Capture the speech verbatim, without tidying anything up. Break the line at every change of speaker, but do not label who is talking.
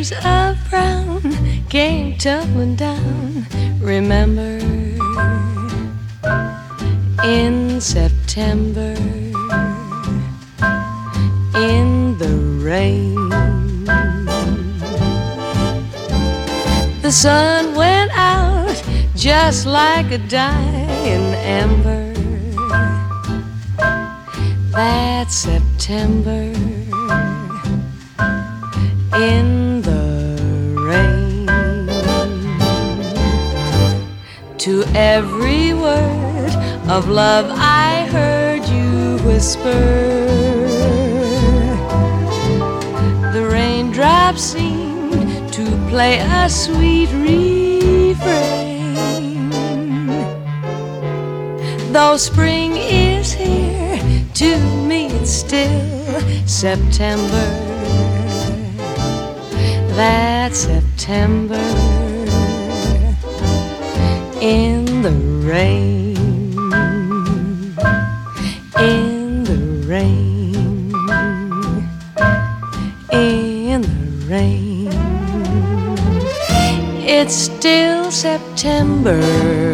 leaves of brown came tumbling down. Remember, in September, in the rain, the sun went out just like a dying ember. That September, in the rain. To every word of love I heard you whisper, the raindrops seemed to play a sweet refrain. Though spring is here, to me it's still September. That September, in the rain, in the rain, in the rain. It's still September.